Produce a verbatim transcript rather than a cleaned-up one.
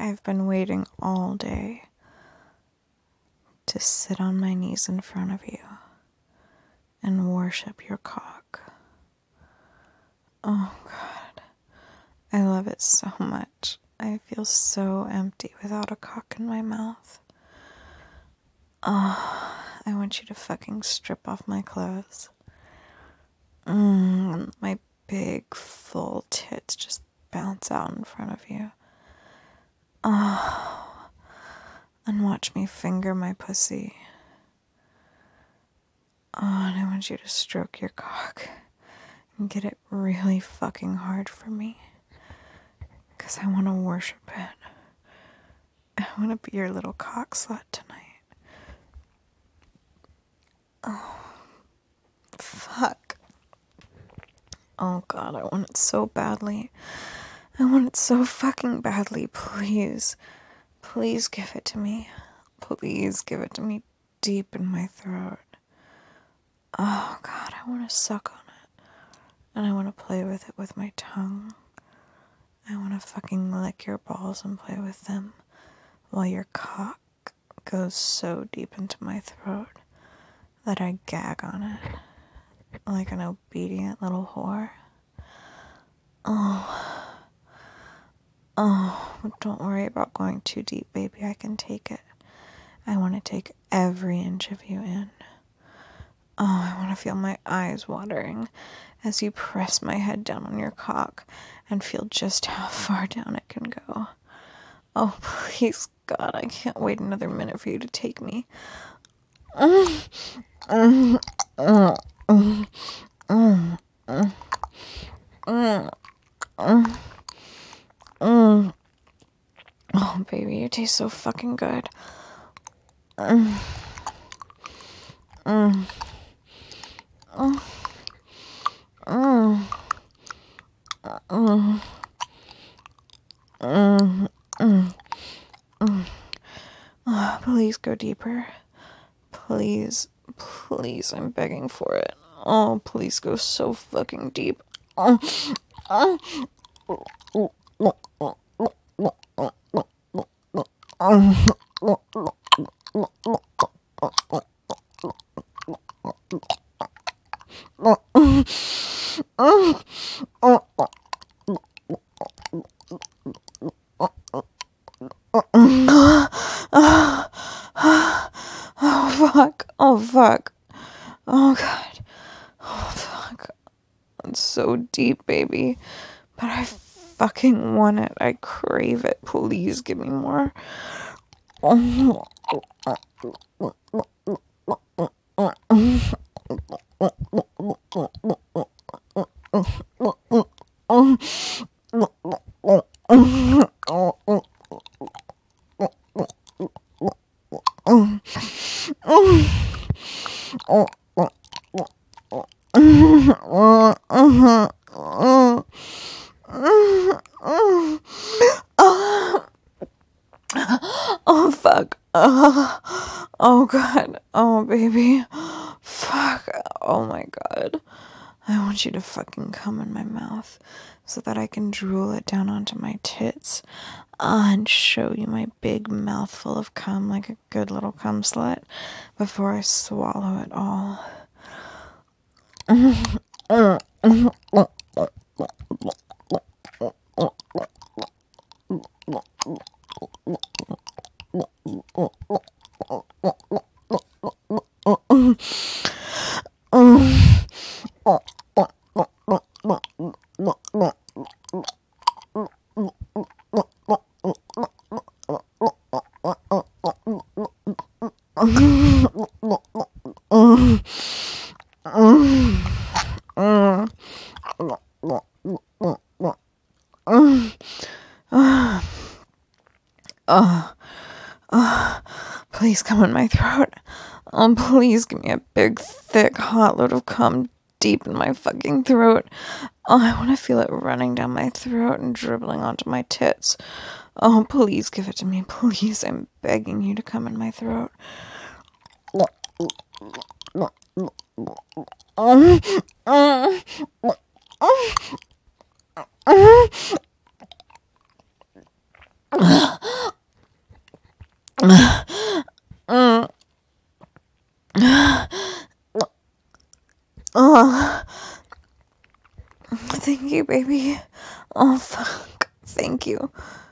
I've been waiting all day to sit on my knees in front of you and worship your cock. Oh, God. I love it so much. I feel so empty without a cock in my mouth. Oh, I want you to fucking strip off my clothes. Mm, my big, full tits just bounce out in front of you. Oh, and watch me finger my pussy. Oh, and I want you to stroke your cock and get it really fucking hard for me. Because I want to worship it. I want to be your little cock slut tonight. Oh, fuck. Oh, God, I want it so badly. I want it so fucking badly. Please. Please give it to me. Please give it to me deep in my throat. Oh, God, I want to suck on it. And I want to play with it with my tongue. I want to fucking lick your balls and play with them while your cock goes so deep into my throat that I gag on it like an obedient little whore. Oh. Oh, don't worry about going too deep, baby. I can take it. I want to take every inch of you in. Oh, I want to feel my eyes watering as you press my head down on your cock and feel just how far down it can go. Oh, please, God, I can't wait another minute for you to take me. Mm, mm, mm, mm, mm, mm, mm, mm, mm. Oh, baby, you taste so fucking good. Mm, mm, mm, mm, mm, mm, mm, mm. Oh, please go deeper. Please, please, I'm begging for it. Oh, please go so fucking deep. Oh, oh, oh, oh, oh, oh, oh, oh, oh, oh, oh, fuck. Oh, fuck. Oh, God. Oh, fuck. It's so deep, baby. But I fucking want it. I crave it. Please give me more. Oh, oh, fuck. Oh, oh, God. Oh, baby. Fuck. Oh, my God. I want you to fucking come in my mouth so that I can drool it down onto my tits uh, and show you my big mouthful of cum like a good little cum slut before I swallow it all. Oh, oh, please come in my throat. Oh, please give me a big, thick, hot load of cum deep in my fucking throat. Oh, I want to feel it running down my throat and dribbling onto my tits. Oh, please give it to me. Please, I'm begging you to come in my throat. Mm. Oh, thank you, baby. Oh, fuck. Thank you.